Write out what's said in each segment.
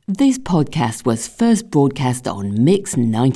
This podcast was first broadcast on Mix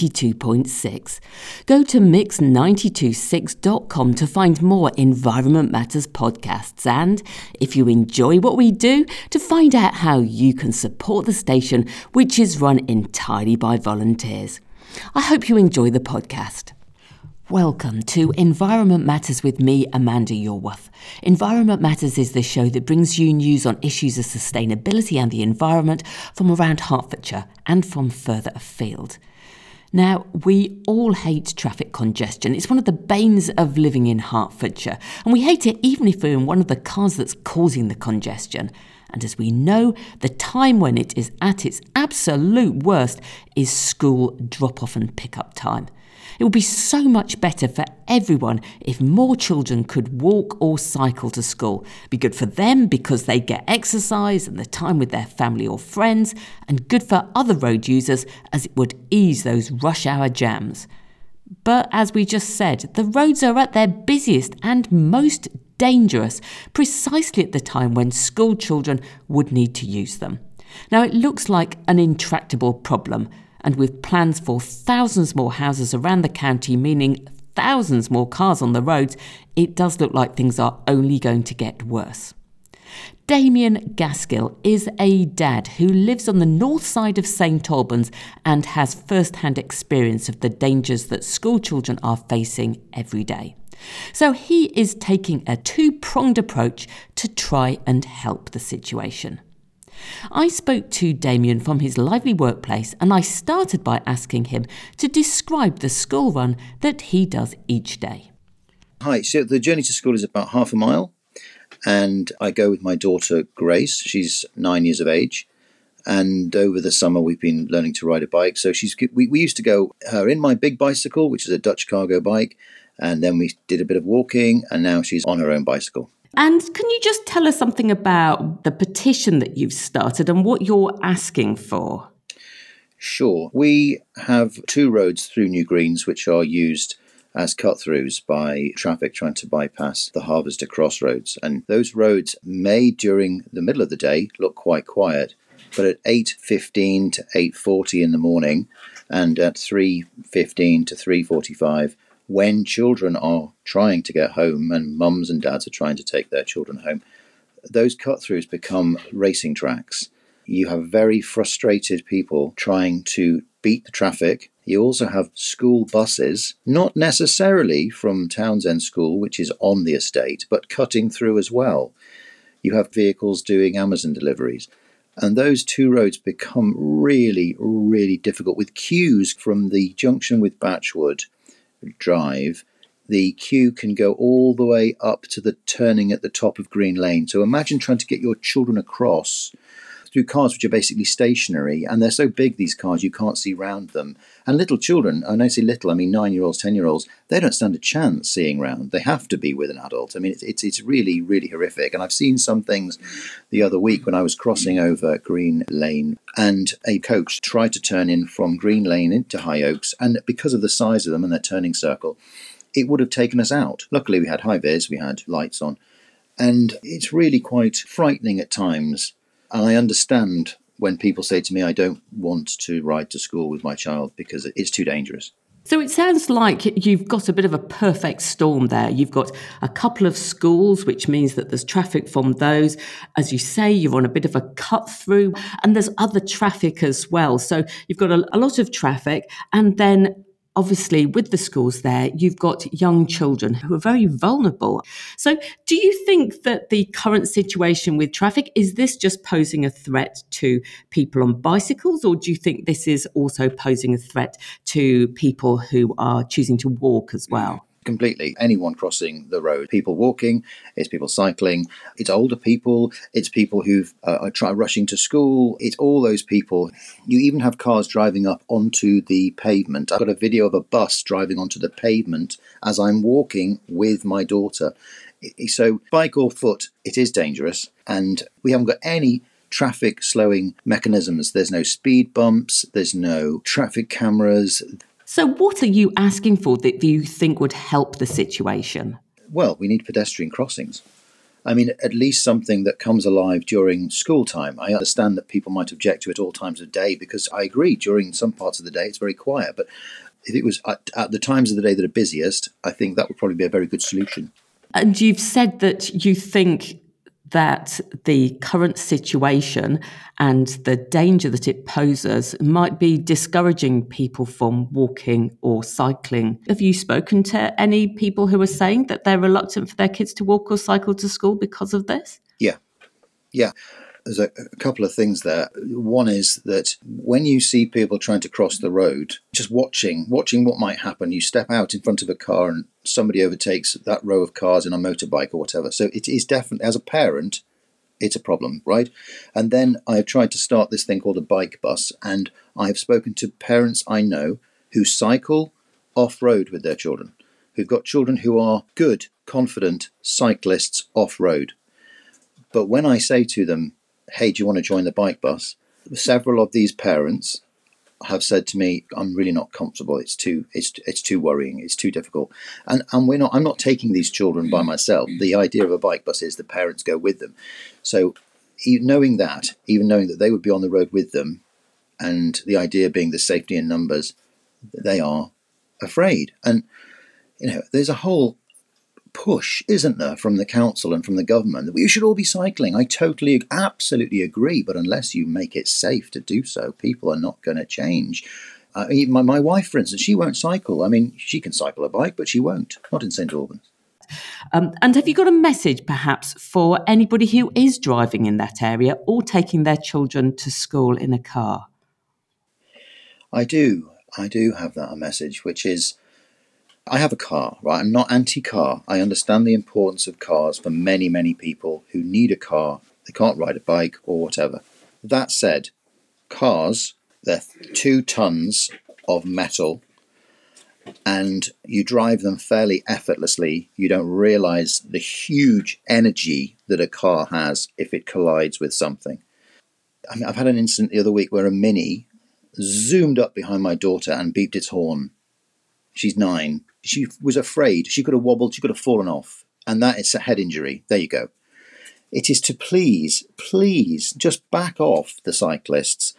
92.6. Go to mix926.com to find more Environment Matters podcasts and, if you enjoy what we do, to find out how you can support the station, which is run entirely by volunteers. I hope you enjoy the podcast. Welcome to Environment Matters with me, Amanda Yorworth. Environment Matters is the show that brings you news on issues of sustainability and the environment from around Hertfordshire and from further afield. Now, we all hate traffic congestion. It's one of the banes of living in Hertfordshire, and we hate it even if we're in one of the cars that's causing the congestion. And as we know, the time when it is at its absolute worst is school drop-off and pick-up time. It would be so much better for everyone if more children could walk or cycle to school. It'd be good for them because they get exercise and the time with their family or friends, and good for other road users as it would ease those rush hour jams. But as we just said, the roads are at their busiest and most dangerous precisely at the time when school children would need to use them. Now, it looks like an intractable problem, and with plans for thousands more houses around the county, meaning thousands more cars on the roads, it does look like things are only going to get worse. Damien Gaskill is a dad who lives on the north side of St Albans and has first-hand experience of the dangers that school children are facing every day. So he is taking a two-pronged approach to try and help the situation. I spoke to Damien from his lively workplace, and I started by asking him to describe the school run that he does each day. Hi, so the journey to school is about half a mile, and I go with my daughter Grace. She's 9 years of age, and over the summer we've been learning to ride a bike. So we used to go her in my big bicycle, which is a Dutch cargo bike, and then we did a bit of walking, and now she's on her own bicycle. And can you just tell us something about the petition that you've started and what you're asking for? Sure. We have two roads through New Greens which are used as cut-throughs by traffic trying to bypass the Harvester Crossroads. And those roads may, during the middle of the day, look quite quiet. But at 8:15 to 8:40 in the morning and at 3:15 to 3:45, when children are trying to get home and mums and dads are trying to take their children home, those cut-throughs become racing tracks. You have very frustrated people trying to beat the traffic. You also have school buses, not necessarily from Townsend School, which is on the estate, but cutting through as well. You have vehicles doing Amazon deliveries. And those two roads become really, really difficult with queues from the junction with Batchwood Drive. The queue can go all the way up to the turning at the top of Green Lane. So imagine trying to get your children across through cars which are basically stationary, and they're so big, these cars, you can't see round them. And little children, and I say little, I mean 9-year-olds, 10-year-olds, they don't stand a chance seeing round. They have to be with an adult. I mean, it's really, really horrific. And I've seen some things the other week when I was crossing over Green Lane, and a coach tried to turn in from Green Lane into High Oaks, and because of the size of them and their turning circle, it would have taken us out. Luckily, we had high vis, we had lights on, and it's really quite frightening at times. And I understand when people say to me, I don't want to ride to school with my child because it's too dangerous. So it sounds like you've got a bit of a perfect storm there. You've got a couple of schools, which means that there's traffic from those. As you say, you're on a bit of a cut through, and there's other traffic as well. So you've got a lot of traffic, and then obviously, with the schools there, you've got young children who are very vulnerable. So do you think that the current situation with traffic, is this just posing a threat to people on bicycles, or do you think this is also posing a threat to people who are choosing to walk as well? Completely. Anyone crossing the road, people walking, it's people cycling, it's older people, it's people who are rushing to school, it's all those people. You even have cars driving up onto the pavement. I've got a video of a bus driving onto the pavement as I'm walking with my daughter. So bike or foot, it is dangerous, and we haven't got any traffic slowing mechanisms. There's no speed bumps, there's no traffic cameras. So what are you asking for that you think would help the situation? Well, we need pedestrian crossings. I mean, at least something that comes alive during school time. I understand that people might object to it all times of day, because I agree, during some parts of the day it's very quiet. But if it was at the times of the day that are busiest, I think that would probably be a very good solution. And you've said that you think that the current situation and the danger that it poses might be discouraging people from walking or cycling. Have you spoken to any people who are saying that they're reluctant for their kids to walk or cycle to school because of this? Yeah. There's a couple of things there. One is that when you see people trying to cross the road, just watching what might happen, you step out in front of a car and somebody overtakes that row of cars in a motorbike or whatever. So it is definitely, as a parent, it's a problem, right? And then I've tried to start this thing called a bike bus, and I've spoken to parents I know who cycle off-road with their children, who've got children who are good, confident cyclists off-road. But when I say to them, hey, do you want to join the bike bus? Several of these parents have said to me, I'm really not comfortable. It's too worrying. It's too difficult. And I'm not taking these children by myself. The idea of a bike bus is the parents go with them. So even knowing that they would be on the road with them, and the idea being the safety in numbers, they are afraid. And, there's a whole push, isn't there, from the council and from the government that we should all be cycling. I totally, absolutely agree. But unless you make it safe to do so, people are not going to change. My wife, for instance, she won't cycle. I mean, she can cycle a bike, but she won't. Not in St Albans. And have you got a message, perhaps, for anybody who is driving in that area or taking their children to school in a car? I do have that message, which is, I have a car, right? I'm not anti-car. I understand the importance of cars for many, many people who need a car. They can't ride a bike or whatever. That said, cars, they're 2 tons of metal, and you drive them fairly effortlessly. You don't realize the huge energy that a car has if it collides with something. I mean, I've had an incident the other week where a Mini zoomed up behind my daughter and beeped its horn. She's 9. She was afraid. She could have wobbled. She could have fallen off. And that is a head injury. There you go. It is to please just back off the cyclists.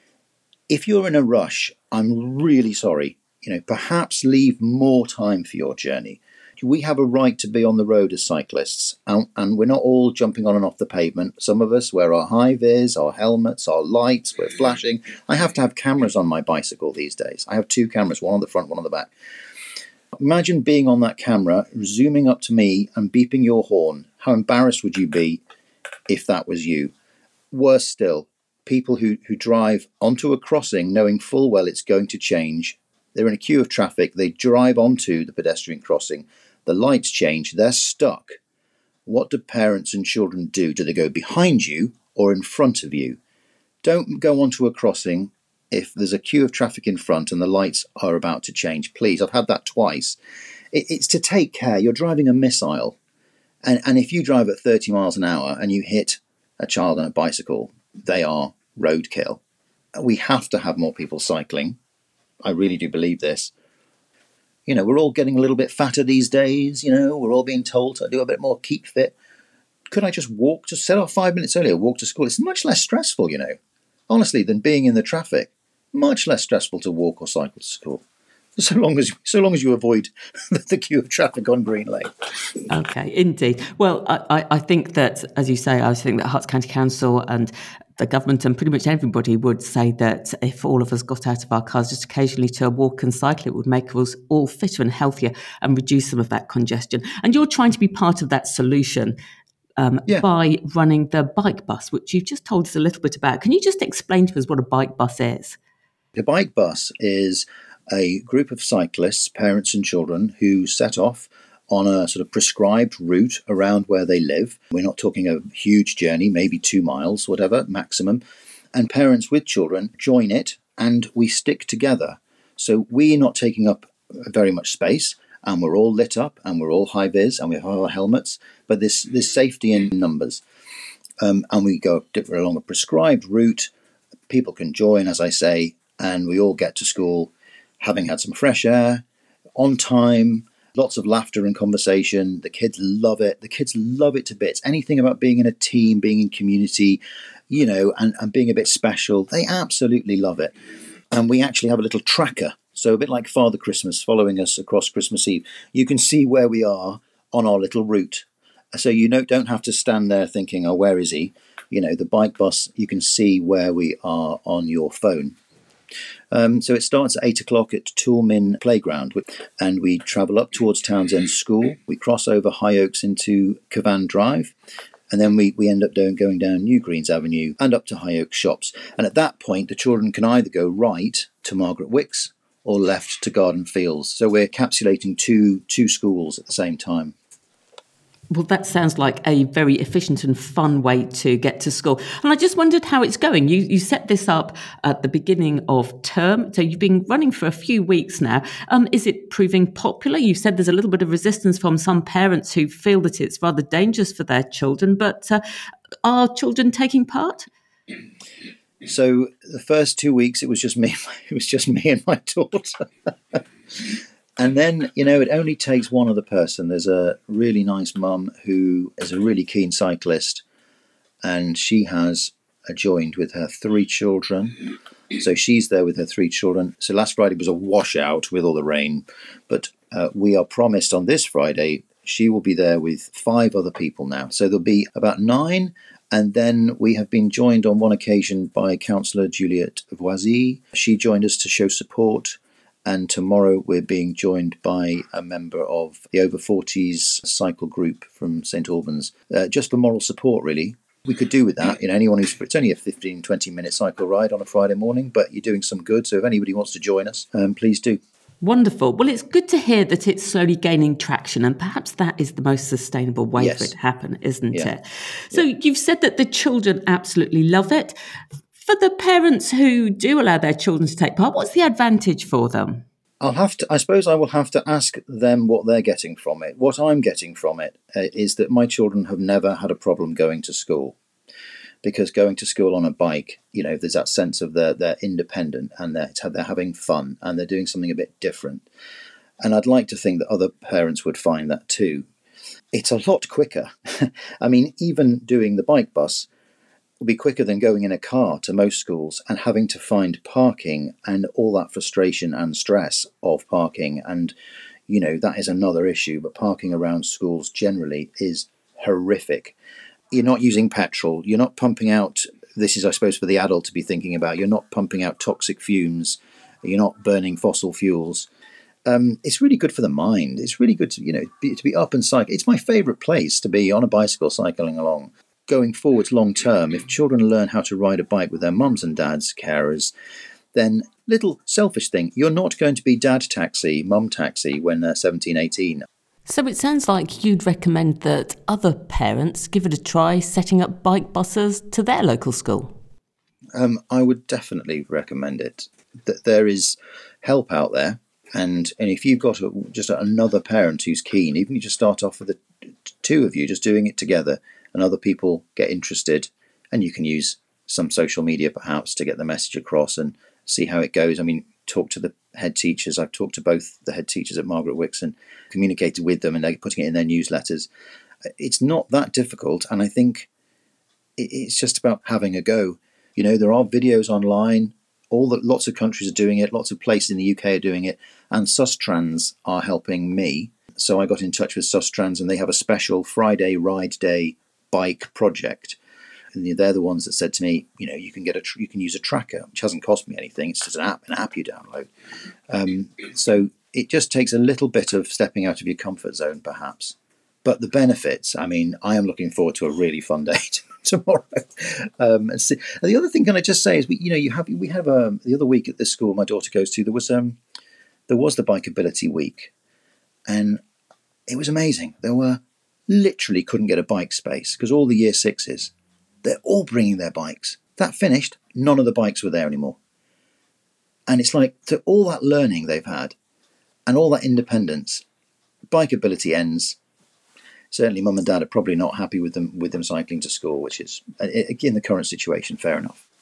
If you're in a rush, I'm really sorry. Perhaps leave more time for your journey. We have a right to be on the road as cyclists, and we're not all jumping on and off the pavement. Some of us wear our high vis, our helmets, our lights, we're flashing. I have to have cameras on my bicycle these days. I have 2 cameras, one on the front, one on the back. Imagine being on that camera, zooming up to me and beeping your horn. How embarrassed would you be if that was you? Worse still, people who drive onto a crossing knowing full well it's going to change. They're in a queue of traffic. They drive onto the pedestrian crossing. The lights change. They're stuck. What do parents and children do? Do they go behind you or in front of you? Don't go onto a crossing if there's a queue of traffic in front and the lights are about to change. Please, I've had that twice. It's to take care. You're driving a missile. And if you drive at 30 miles an hour and you hit a child on a bicycle, they are roadkill. We have to have more people cycling. I really do believe this. We're all getting a little bit fatter these days. We're all being told to do a bit more keep fit. Could I just walk, just set off 5 minutes earlier, walk to school? It's much less stressful, honestly, than being in the traffic. Much less stressful to walk or cycle to school. So long as you avoid the queue of traffic on Green Lane. Okay, indeed. Well, I think that, as you say, I think that Herts County Council and the government and pretty much everybody would say that if all of us got out of our cars just occasionally to walk and cycle, it would make us all fitter and healthier and reduce some of that congestion. And you're trying to be part of that solution by running the bike bus, which you've just told us a little bit about. Can you just explain to us what a bike bus is? The bike bus is a group of cyclists, parents and children, who set off on a sort of prescribed route around where they live. We're not talking a huge journey, maybe 2 miles, whatever, maximum. And parents with children join it and we stick together. So we're not taking up very much space, and we're all lit up and we're all high vis and we have our helmets, but there's safety in numbers. And we go along a prescribed route. People can join, as I say, and we all get to school having had some fresh air, on time, Lots of laughter and conversation. The kids love it. The kids love it to bits. Anything about being in a team, being in community, and being a bit special. They absolutely love it. And we actually have a little tracker. So a bit like Father Christmas following us across Christmas Eve. You can see where we are on our little route. So you don't have to stand there thinking, oh, where is he? The bike bus, you can see where we are on your phone. So it starts at 8 o'clock at Toolmin Playground, and we travel up towards Townsend School. We cross over High Oaks into Cavan Drive, and then we end up going down New Greens Avenue and up to High Oaks Shops. And at that point, the children can either go right to Margaret Wicks or left to Garden Fields. So we're encapsulating two schools at the same time. Well, that sounds like a very efficient and fun way to get to school. And I just wondered how it's going. You set this up at the beginning of term, so you've been running for a few weeks now. Is it proving popular? You've said there's a little bit of resistance from some parents who feel that it's rather dangerous for their children, but are children taking part? So the first 2 weeks, it was just me. It was just me and my daughter. And then, it only takes one other person. There's a really nice mum who is a really keen cyclist, and she has joined with her 3 children. So she's there with her 3 children. So last Friday was a washout with all the rain, but we are promised on this Friday she will be there with 5 other people now. So there'll be about 9. And then we have been joined on one occasion by Councillor Juliette Voisy. She joined us to show support. And tomorrow we're being joined by a member of the over 40s cycle group from St Albans, just for moral support, really. We could do with that. Anyone it's only a 15, 20-minute cycle ride on a Friday morning, but you're doing some good. So if anybody wants to join us, please do. Wonderful. Well, it's good to hear that it's slowly gaining traction, and perhaps that is the most sustainable way for it to happen, isn't it? So you've said that the children absolutely love it. For the parents who do allow their children to take part, what's the advantage for them? I suppose I will have to ask them what they're getting from it. What I'm getting from it is that my children have never had a problem going to school, because going to school on a bike, there's that sense of they're independent and they're having fun and they're doing something a bit different. And I'd like to think that other parents would find that too. It's a lot quicker. I mean, even doing the bike bus will be quicker than going in a car to most schools and having to find parking and all that frustration and stress of parking. And, that is another issue. But parking around schools generally is horrific. You're not using petrol. You're not pumping out, this is, I suppose, for the adult to be thinking about, you're not pumping out toxic fumes. You're not burning fossil fuels. It's really good for the mind. It's really good to, to be up and cycle. It's my favourite place to be on a bicycle cycling along. Going forwards long term, if children learn how to ride a bike with their mums and dads, carers, then little selfish thing, you're not going to be dad taxi, mum taxi when they're 17, 18. So it sounds like you'd recommend that other parents give it a try setting up bike buses to their local school. I would definitely recommend it. That there is help out there, and if you've got just another parent who's keen, even if you just start off with the 2 of you just doing it together, and other people get interested, and you can use some social media perhaps to get the message across and see how it goes. I mean, talk to the head teachers. I've talked to both the head teachers at Margaret Wicks and communicated with them, and they're putting it in their newsletters. It's not that difficult, and I think it's just about having a go. There are videos online. Lots of countries are doing it. Lots of places in the UK are doing it, and Sustrans are helping me. So I got in touch with Sustrans, and they have a special Friday ride day bike project, and they're the ones that said to me, you can use a tracker, which hasn't cost me anything. It's just an app you download. So it just takes a little bit of stepping out of your comfort zone, perhaps. But the benefits, I mean, I am looking forward to a really fun day tomorrow. And the other thing, can I just say, is we have the other week at this school my daughter goes to, there was the Bikeability Week, and it was amazing. There were literally couldn't get a bike space because all the year 6s, they're all bringing their bikes. That finished, none of the bikes were there anymore. And it's like, to all that learning they've had and all that independence, Bikeability ends. Certainly mum and dad are probably not happy with them cycling to school, which is, in the current situation, fair enough.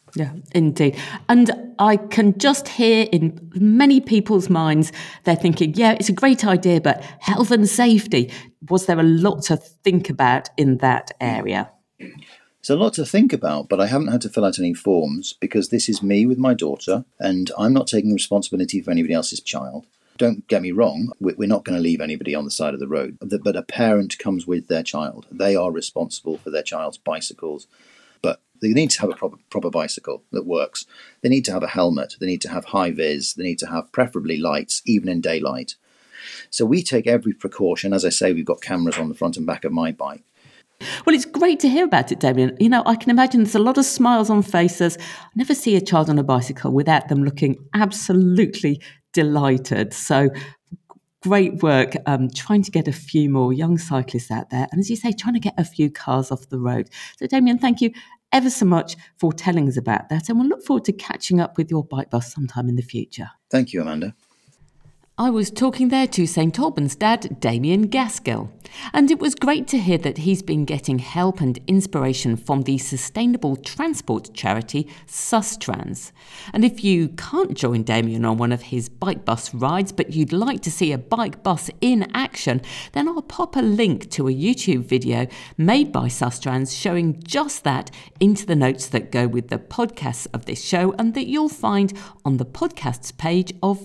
Yeah, indeed. And I can just hear in many people's minds, they're thinking, yeah, it's a great idea, but health and safety, was there a lot to think about in that area? It's a lot to think about, but I haven't had to fill out any forms because this is me with my daughter, and I'm not taking responsibility for anybody else's child. Don't get me wrong, we're not going to leave anybody on the side of the road, but a parent comes with their child. They are responsible for their child's bicycles, but they need to have a proper bicycle that works. They need to have a helmet, they need to have high vis, they need to have preferably lights, even in daylight. So we take every precaution. As I say, we've got cameras on the front and back of my bike. Well, it's great to hear about it, Damien. You know, I can imagine there's a lot of smiles on faces. I never see a child on a bicycle without them looking absolutely delighted. So great work trying to get a few more young cyclists out there. And as you say, trying to get a few cars off the road. So, Damien, thank you ever so much for telling us about that. And we'll look forward to catching up with your bike bus sometime in the future. Thank you, Amanda. I was talking there to St Albans dad, Damien Gaskill, and it was great to hear that he's been getting help and inspiration from the sustainable transport charity Sustrans. And if you can't join Damien on one of his bike bus rides, but you'd like to see a bike bus in action, then I'll pop a link to a YouTube video made by Sustrans showing just that into the notes that go with the podcasts of this show and that you'll find on the podcasts page of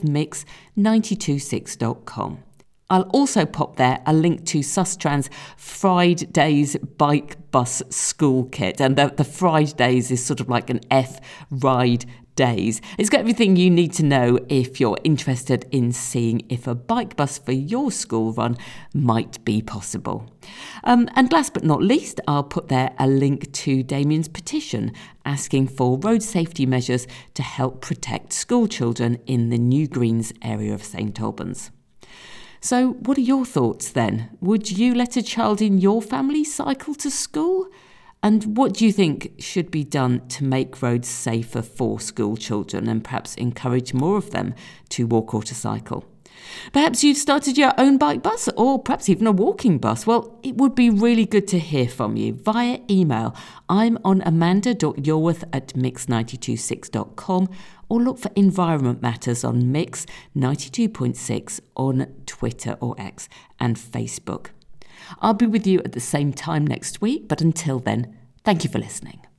Mix926.com. I'll also pop there a link to Sustrans Fridays Bike Bus School Kit. And the Fridays is sort of like an F ride days. It's got everything you need to know if you're interested in seeing if a bike bus for your school run might be possible. And last but not least, I'll put there a link to Damien's petition asking for road safety measures to help protect school children in the New Greens area of St Albans. So what are your thoughts then? Would you let a child in your family cycle to school? And what do you think should be done to make roads safer for school children and perhaps encourage more of them to walk or to cycle? Perhaps you've started your own bike bus or perhaps even a walking bus. Well, it would be really good to hear from you via email. I'm on amanda.yorworth@mix926.com or look for Environment Matters on Mix 92.6 on Twitter or X and Facebook. I'll be with you at the same time next week, but until then, thank you for listening.